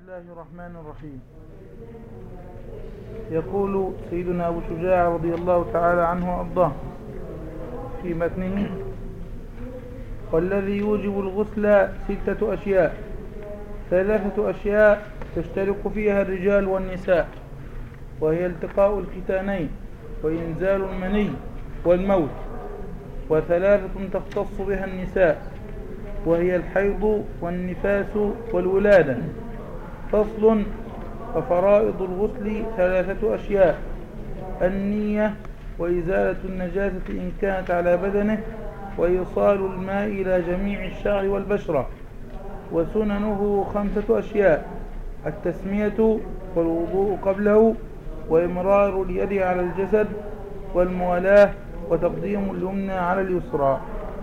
الله الرحمن الرحيم. يقول سيدنا أبو شجاع رضي الله تعالى عنه وأرضاه في متنه: والذي يوجب الغسل 6 أشياء، 3 أشياء تشترك فيها الرجال والنساء، وهي التقاء الختانين وإنزال المني والموت، و3 تختص بها النساء، وهي الحيض والنفاس والولادة. فصل: وفرائض الغسل 3 أشياء: النية، وإزالة النجاسة إن كانت على بدنه، وإيصال الماء إلى جميع الشعر والبشرة. وسننه 5 أشياء: التسمية والوضوء قبله، وإمرار اليد على الجسد، والموالاة، وتقديم اليمنى على اليسرى.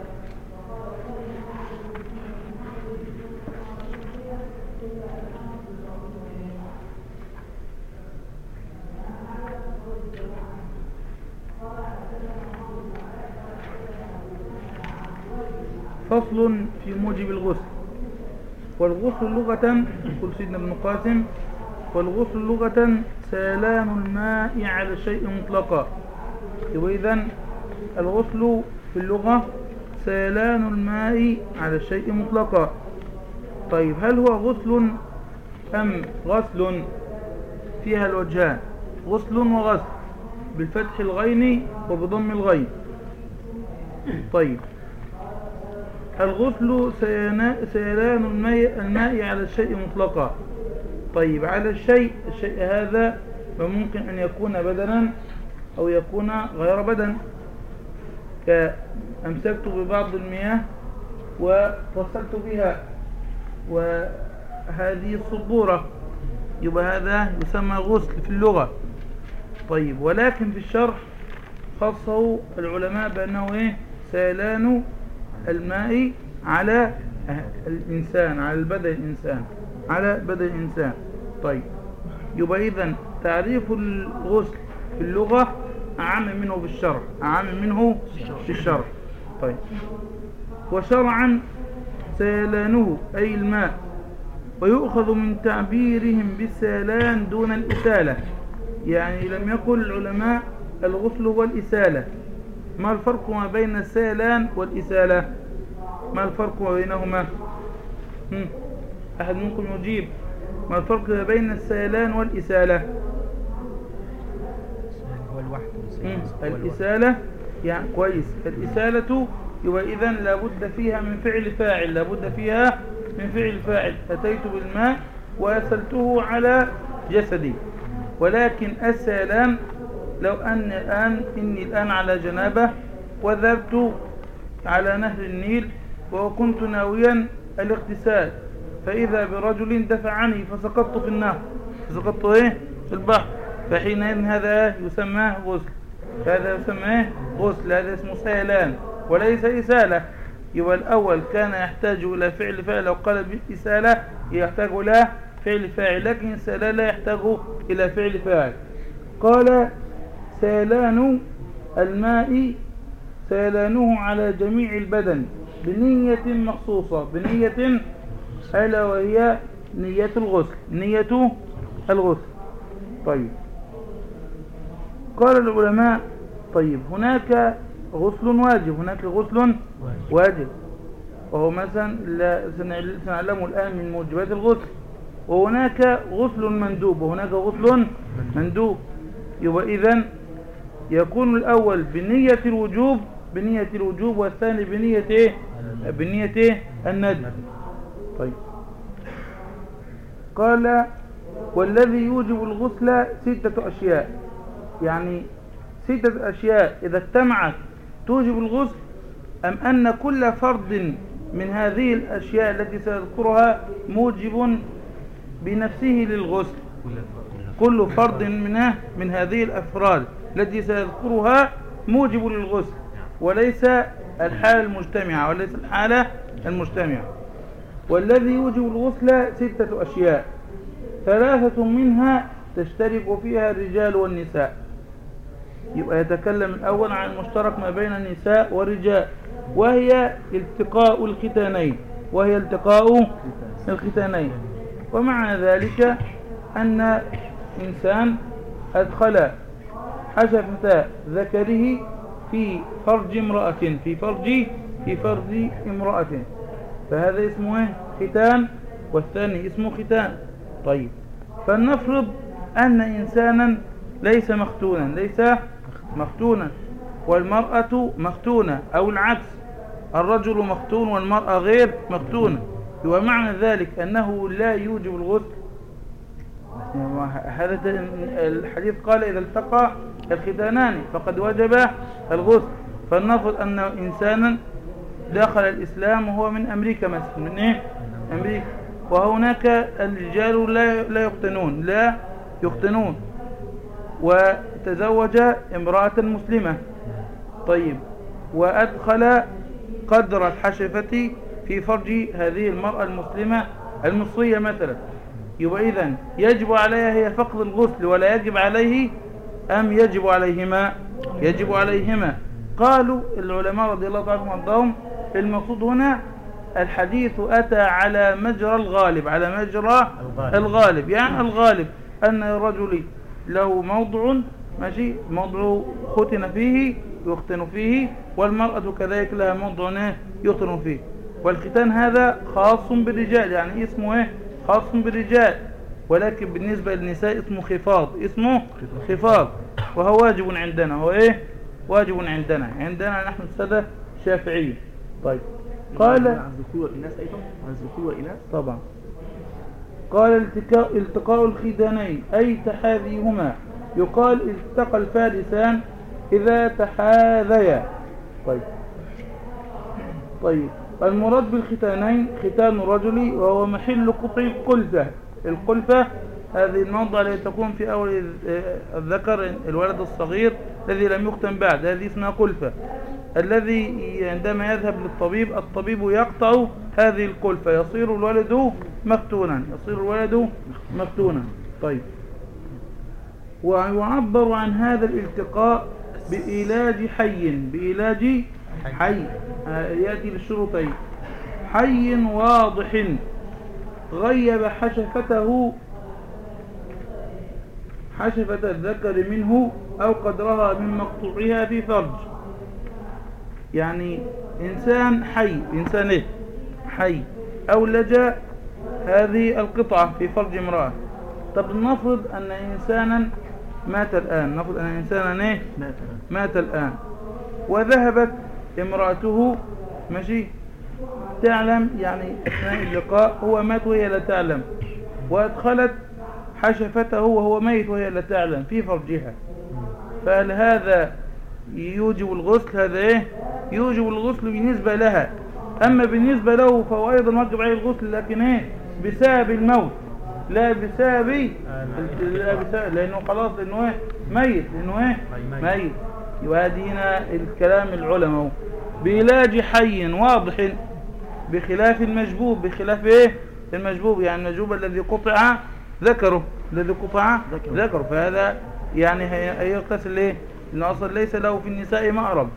فصل في موجب الغسل. والغسل لغة، يقول سيدنا ابن قاسم: والغسل لغة سيلان الماء على الشيء مطلقا. وإذن الغسل في اللغة سيلان الماء على الشيء مطلقا. طيب، هل هو غسل أم غسل؟ فيها الوجهان: غسل وغسل، بالفتح الغين وبضم الغين. طيب، الغسل سيلان الماء على الشيء مطلقا. طيب، على الشيء هذا ممكن أن يكون بدنا أو يكون غير بدن، كأمسكت ببعض المياه وغسلت بها، وهذه الصبورة، يبقى هذا يسمى غسل في اللغة. طيب، ولكن في الشرح خصه العلماء بأنه سيلان الماء على الإنسان، على بدن الإنسان. طيب، يبقى إذن تعريف الغسل في اللغة أعم منه في الشرع. طيب، وشرعا سيلانه أي الماء، ويؤخذ من تعبيرهم بالسيلان دون الإسالة. يعني لم يقل العلماء الغسل والإسالة. ما الفرق ما بين السيلان والإسالة؟ ما الفرق ما بينهما؟ أحد منكم يجيب: ما الفرق ما بين السيلان والإسالة؟ هو الوحد. الإسالة يعني كويس. الإسالة يبقى إذن لابد فيها من فعل فاعل. أتيت بالماء وأسلته على جسدي. ولكن السيلان لو إني الآن على جنابة وذهبت على نهر النيل وكنت ناويا الاغتسال، فإذا برجل دفعني فسقطت في النهر، في البحر، فحينئذ هذا يسمى غسل. هذا اسمه سيلان وليس إسالة. يبقى الأول كان يحتاج إلى فعل فاعل، لو قال بالإسالة يحتاج إلى فعل فاعل، لكن السيلان لا يحتاج إلى فعل فاعل. قال: سيلان الماء سيلانه على جميع البدن بنية مخصوصة، بنية ألا وهي نية الغسل. طيب، قال العلماء: طيب، هناك غسل واجب، وهو مثلا سنعلمه الآن من موجبات الغسل. وهناك غسل مندوب. يبقى إذن يكون الأول بنية الوجوب، والثاني بنية الندب. طيب، قال: والذي يوجب الغسل 6 أشياء، يعني 6 أشياء إذا اجتمعت توجب الغسل، أم أن كل فرد من هذه الأشياء التي سأذكرها موجب بنفسه للغسل؟ كل فرد من هذه الأفراد التي سيذكرها موجب للغسل، وليس الحالة المجتمعة. والذي يوجب الغسل 6 أشياء، 3 منها تشترك فيها الرجال والنساء. يبقى يتكلم الأول عن المشترك ما بين النساء والرجال، وهي التقاء الختانين. ومعنى ذلك أن إنسان أدخل حشفة ذكره في فرج امرأة في فرج امرأة، فهذا اسمه ختان، والثاني اسمه ختان. طيب، فلنفرض أن إنسانا ليس مختونا والمرأة مختونة، أو العكس، الرجل مختون والمرأة غير مختونة، ومعنى ذلك أنه لا يوجب الغسل. هذا الحديث قال إذا التقى الختانان فقد وجب الغسل. فلنفرض أن إنسانا دخل الإسلام وهو من أمريكا مثلا، من أمريكا، وهناك الرجال لا يختنون وتزوج امرأة مسلمة. طيب، وأدخل قدر الحشفة في فرج هذه المرأة المسلمة المصرية مثلا، يبقى إذن يجب عليها هي فقد الغسل ولا يجب عليه، أم يجب عليهما؟ يجب عليهما. قالوا العلماء رضي الله عنهم وارضاهم المقصود هنا الحديث أتى على مجرى الغالب، على مجرى الغالب، يعني الغالب أن الرجل له موضع ماشي، موضع ختن فيه يختن فيه، والمرأة كذلك لها موضع يختن فيه. والختان هذا خاص بالرجال، يعني اسمه خاص بالرجال، ولكن بالنسبة للنساء اسمه خفاض، وهو واجب عندنا. هو واجب عندنا نحن السادة الشافعية. طيب، قال عن الذكور والإناث أيضا، عن الذكور والإناث طبعا. قال التقاء الختانين أي تحاذيهما، يقال التقى الفارسان إذا تحاذيا. طيب، المراد بالختانين ختان الرجل وهو محل قطع القلفة هذه الموضع التي تكون في أول الذكر الولد الصغير الذي لم يختن بعد، هذه اسمها قلفة، الذي عندما يذهب للطبيب الطبيب يقطع هذه القلفة، يصير الولد مختونا. طيب، ويعبر عن هذا الالتقاء بإيلاج حي يأتي للشروطين: حي واضح غيب حشفة الذكر منه أو قدرها من مقطوعها في فرج. يعني إنسان حي أولج هذه القطعة في فرج امرأة. طب نفرض أن إنسانا مات الآن، وذهبت امرأته ماشي تعلم، يعني أثناء اللقاء هو مات وهي لا تعلم، وأدخلت حشفته وهو ميت وهي لا تعلم في فرجها، فهل هذا يوجب الغسل؟ هذا يوجب الغسل بالنسبة لها. أما بالنسبة له فهو أيضا واجب عليه الغسل، لكن بسبب الموت، لا بسبب لأنه خلاص، لأنه ميت، ميت. يوادينا الكلام العلماء بعلاج حي واضح بخلاف المجبوب، المجبوب يعني المجبوب الذي قطع ذكره، فهذا يعني هيغتسل لأنه أصلا ليس له في النساء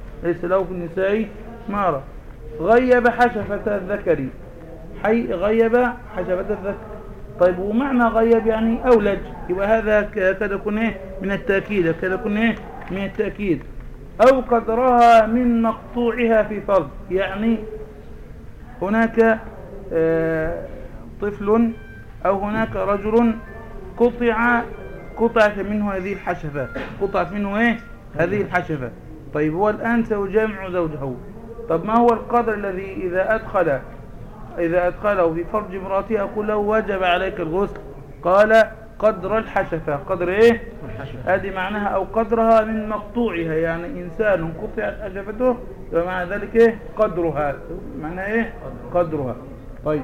مأرب. غيب حشفة الذكر، غيب حشفة الذكر. طيب، ومعنى غيب يعني أولج، يبقى هذا كذا يكون من التأكيد، أو قدرها من مقطوعها في فرض، يعني هناك طفل أو هناك رجل قطعت منه هذه الحشفة، طيب، هو الآن سيجامع زوجه. طب ما هو القدر الذي إذا أدخله في فرج امرأته أقول له وجب عليك الغسل؟ قال قدر الحشفة. قدر هذه معناها أو قدرها من مقطوعها، يعني إنسان قطعت حشفته ومع ذلك قدرها، معناها قدرها. طيب،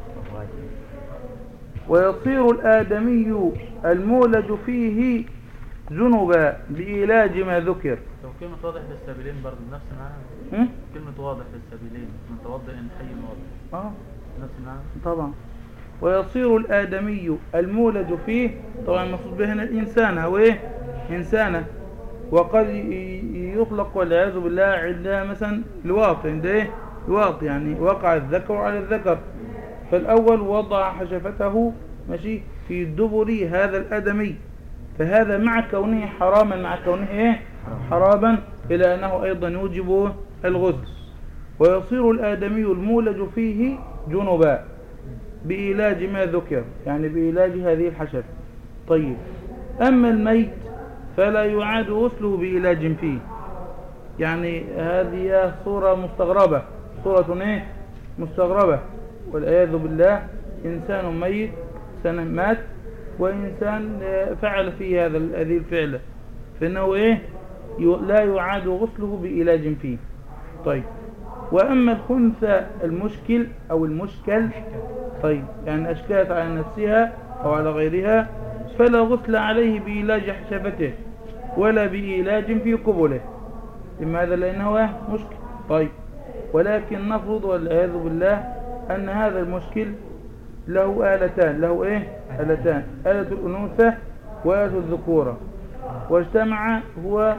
ويصير الآدمي المولج فيه جنبا بإيلاج ما ذكر. لو كلمة واضح في السبيلين برضه نفس معناها. كلمة واضح في السبيلين متوضئ حي واضح نفس معناها طبعا. ويصير الآدمي المولج فيه، طبعا المقصود به هنا الإنسان أو إنسانة، وقد يطلق والعياذ بالله عندها مثلا لواط، لواط يعني وقع الذكر على الذكر، فالأول وضع حشفته ماشي في دبر هذا الآدمي، فهذا مع كونه حراما، مع كونه إيه حراما، إلى أنه أيضا يوجب الغسل، ويصير الآدمي المولج فيه جنبا بإيلاج ما ذكر، يعني بإيلاج هذه الحشرة. طيب أما الميت فلا يعاد غسله بإيلاج فيه، يعني هذه صورة مستغربة، صورة إيه مستغربة، والعياذ بالله. إنسان ميت، إنسان مات، وإنسان فعل فيه هذه الفعلة، فإنه إيه لا يعاد غسله بإيلاج فيه. طيب وأما الخنثى المشكل أو المشكل، طيب يعني أشكلت على نفسها أو على غيرها، فلا غسل عليه بإيلاج حشفته ولا بإيلاج في قبله. لماذا؟ لأنه مشكل. طيب ولكن نفرض والعياذ بالله أن هذا المشكل له آلتان، له إيه آلتان، آلة الأنوثة وآلة الذكورة، واجتمع هو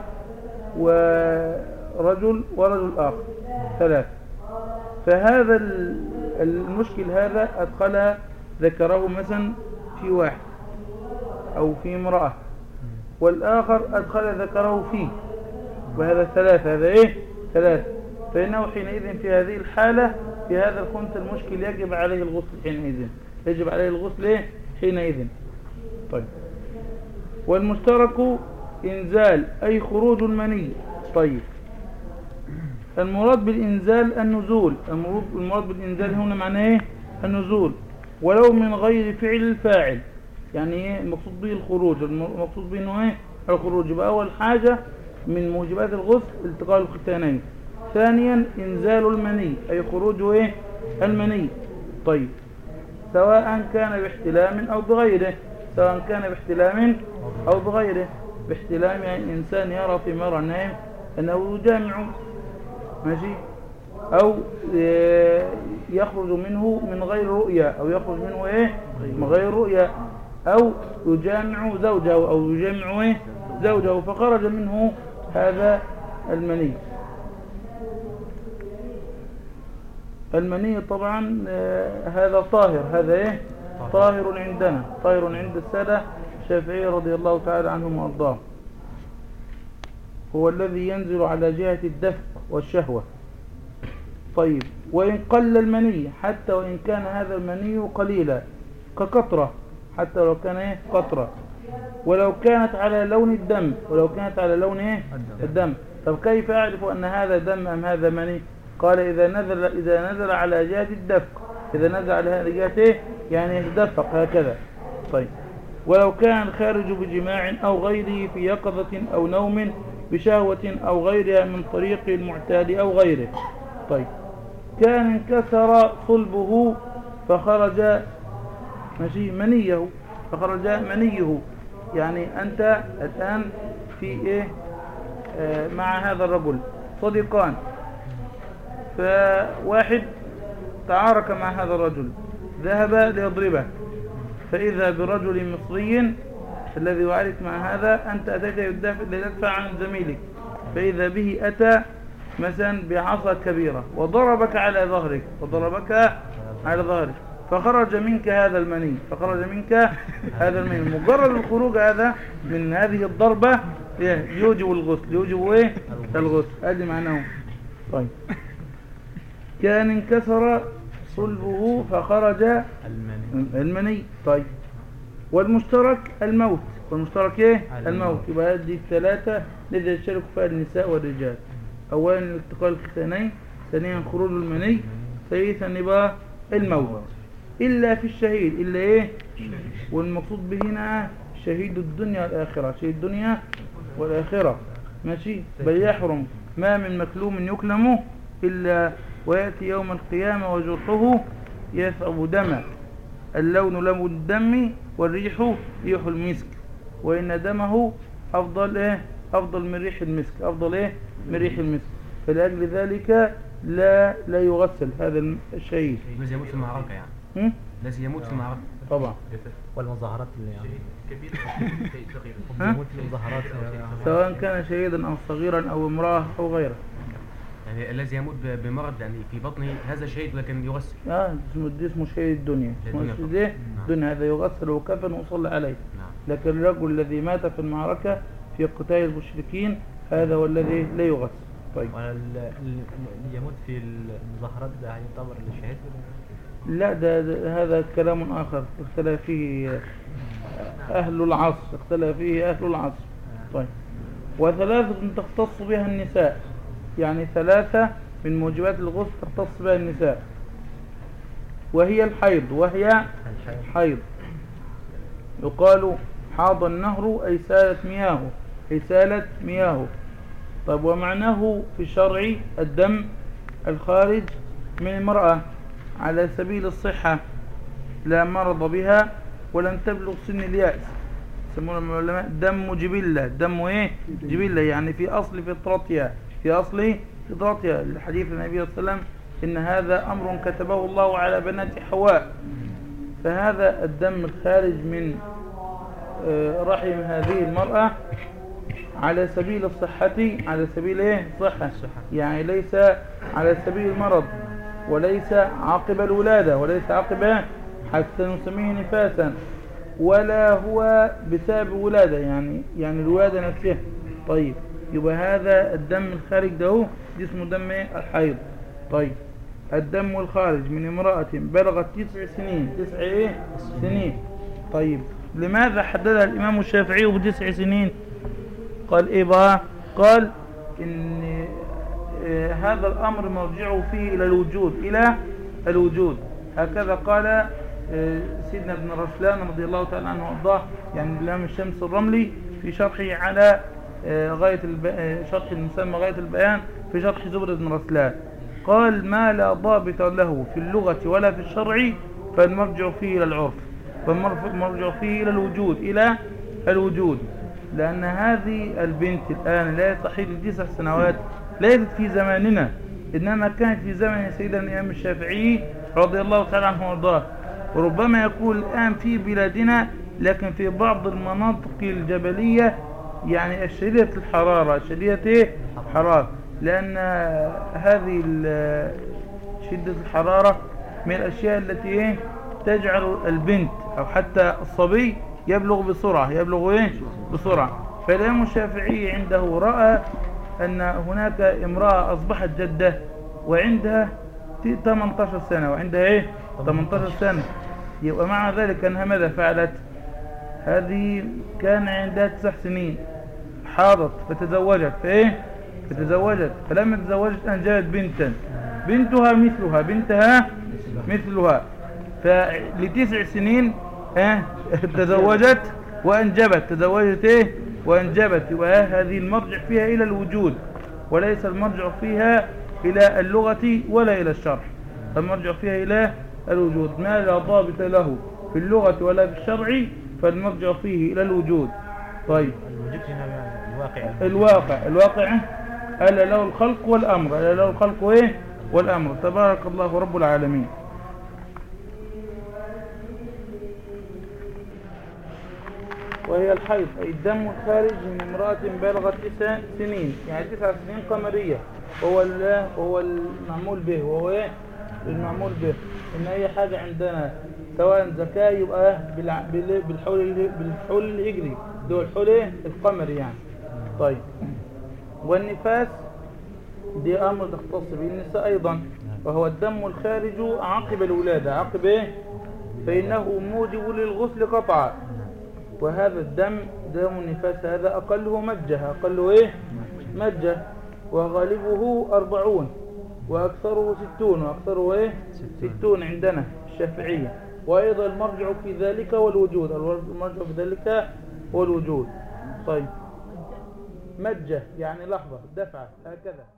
ورجل ورجل آخر، ثلاث. فهذا المشكل هذا أدخل ذكره مثلا في واحد أو في امرأة، والآخر أدخل ذكره فيه، وهذا ثلاثة، هذا إيه ثلاثة. فإنه حينئذ في هذه الحالة، في هذا الخنثى المشكل يجب عليه الغسل حينئذ، يجب عليه الغسل إيه حينئذ. طيب والمشترك إنزال أي خروج المني. طيب المراد بالإنزال النزول، المراد بالإنزال هنا معناه إيه النزول، ولو من غير فعل الفاعل، يعني إيه المقصود به الخروج، المقصود به إنه إيه الخروج. يبقى أول حاجة من موجبات الغسل التقاء الختانين، ثانيا إنزال المني أي خروج إيه المني. طيب سواء كان باحتلام أو بغيره، سواء كان باحتلام أو بغيره. باحتلام يعني إنسان يرى في مرة نائم أنه يجامع، ماشي، أو يخرج منه من غير رؤية، أو يخرج منه إيه من غير رؤية، أو يجامع زوجه أو يجامع إيه زوجه فخرج منه هذا المني. المني طبعا هذا طاهر، هذا إيه طاهر عندنا، طاهر عند السادة الشافعي رضي الله تعالى عنهم وارضاهم، هو الذي ينزل على جهة الدفء والشهوة. طيب وإن قل المني، حتى وإن كان هذا المني قليلا كقطرة، حتى لو كان إيه قطرة، ولو كانت على لون الدم، ولو كانت على لون إيه الدم. طب كيف أعرف أن هذا دم أم هذا مني؟ قال إذا نزل على جهة الدفق، إذا نزل على هذه الجهة إيه يعني يتدفق هكذا. طيب ولو كان الخارج بجماع أو غيره في يقظة أو نوم بشهوة أو غيرها من طريق المعتاد أو غيره. طيب كان انكسر صلبه فخرج ماشي منيه، فخرج منيه، يعني أنت الآن في إيه مع هذا الرجل صديقان، فواحد تعارك مع هذا الرجل ذهب ليضربه، فإذا برجل مصري الذي يعارك مع هذا، أنت أتيت لتدفع عن زميلك، فإذا به أتى مثلا بعصا كبيرة وضربك على ظهرك، فخرج منك هذا المني، مجرد الخروج هذا من هذه الضربة يوجب الغسل، يوجب ايه الغسل، هذا معناه. طيب كان انكسر صلبه فخرج المني. طيب والمشترك الموت، والمشترك ايه الموت. يبقى هذه الثلاثة الذي يشترك فيها النساء والرجال، اولا التقاء الختانين، ثانيا خروج المني، ثالثا يبقى الموت، الا في الشهيد، الا ايه والمقصود به هنا شهيد الدنيا والآخرة، شهيد الدنيا والآخرة، ماشي. بل يحرم ما من مكلوم يكلم إلا ويأتي يوم القيامة وجرحه يثأب دما، اللون لون الدم والريح ريح المسك، وإن دمه أفضل إيه أفضل من ريح المسك، أفضل إيه من ريح المسك. فلأجل ذلك لا يغسل هذا الشهيد. لازم يموت في المعركة يعني. لازم يموت في المعركة طبعا. والمظاهرات اللي يعني كبير شيء صغير، يموت في المظاهرات سواء كان شهيدا أو صغيرا أو امرأة أو غيره. يعني الذي يموت بمرض يعني في بطنه هذا شهيد لكن يغسل. اسمه شهيد الدنيا، اسمه دون هذا يغسل وكفن ويصلى عليه. نعم. لكن الرجل الذي مات في المعركة في قتال المشركين هذا هو الذي لا يغسل. طيب اللي يموت في المظاهرات ده يعتبر شهيد؟ لا، ده هذا كلام آخر اختلف فيه أهل العصر، اختلف فيه أهل العصر. طيب، وثلاثة تختص بها النساء، يعني ثلاثة من موجبات الغسل تختص بها النساء، وهي الحيض، وهي حيض. يقال حاض النهر أي سالت مياهه، أي سالت مياهه. طيب، ومعناه في الشرع الدم الخارج من المرأة على سبيل الصحة لا مرض بها ولم تبلغ سن اليأس، يسمونه العلماء دم جبلة. دم ايه؟ جبلة، يعني في أصل فطرتها، في أصل فطرتها. الحديث النبي صلى الله عليه وسلم إن هذا أمر كتبه الله على بنات حواء. فهذا الدم الخارج من رحم هذه المرأة على سبيل الصحة، على سبيل ايه؟ صحة، يعني ليس على سبيل المرض، وليس عقب الولادة، وليس عقب حتى نسميه نفاسا، ولا هو بسبب ولادة، يعني الولادة نفسها. طيب، يبقى هذا الدم الخارج ده اسمه دم الحيض. طيب، الدم الخارج من امرأة بلغت 9 سنين، 9 ايه؟ سنين. طيب، لماذا حددها الإمام الشافعي ب9 سنين؟ قال ايه بقى؟ قال ان هذا الامر مرجعه فيه الى الوجود، الى الوجود. هكذا قال سيدنا ابن رشلان رضي الله تعالى عنه وارضاه، يعني الامام الشمس الرملي في شرحه على شرح المسمى غاية البيان في شرح زبر بن رسلان. قال ما لا ضابط له في اللغة ولا في الشرع فالمرجع فيه الى العرف، فالمرجع فيه الى الوجود، الى الوجود. لأن هذه البنت الآن لا تحيض 9 سنوات ليست في زماننا، إنما كانت في زمن سيدنا الإمام الشافعي رضي الله تعالى عنه وارضاه. وربما يكون الآن في بلادنا، لكن في بعض المناطق الجبلية يعني الشديدة الحرارة، شديدة الحرارة، لأن هذه شدة الحرارة من الأشياء التي تجعل البنت أو حتى الصبي يبلغ بسرعة، يبلغ بسرعة. فالإمام الشافعي عنده رأى أن هناك امرأة أصبحت جدة وعندها 18 سنة، وعندها 18 سنة. يبقى مع ذلك أنها ماذا فعلت؟ هذه كان عندها 9 سنين، حاضت فتزوجت، فتزوجت، فلما تزوجت أنجبت بنتا، بنتها مثلها، بنتها مثلها، فل9 سنين تزوجت وأنجبت، تزوجت وأنجبت. وهذه المرجع فيها إلى الوجود، وليس المرجع فيها إلى اللغة ولا إلى الشرع، المرجع فيها إلى الوجود. ما لا ضابط له في اللغة ولا في الشرع فالمرجع فيه إلى الوجود. طيب، الواقع ألا له الخلق والأمر، ألا له الخلق والأمر. تبارك الله رب العالمين. وهي الحيض أي الدم الخارج من امرأة بلغت 9 سنين، يعني 9 سنين قمرية، وهو المعمول به، وهو المعمول به. إن أي حاجة عندنا سواء زكاة يبقى بالحول الهجري، دول الحول القمري يعني. طيب، والنفاس دي أمر تختص به النساء أيضا، وهو الدم الخارج عقب الولادة، عقب فإنه موجب للغسل قطعا. وهذا الدم دم النفاس هذا أقله مجة، أقله مجة، وغالبه 40 وأكثره 60، وأكثره 60 عندنا الشافعية. وأيضا المرجع في ذلك والوجود، المرجع في ذلك والوجود. طيب، مجة يعني لحظة، دفعة، هكذا.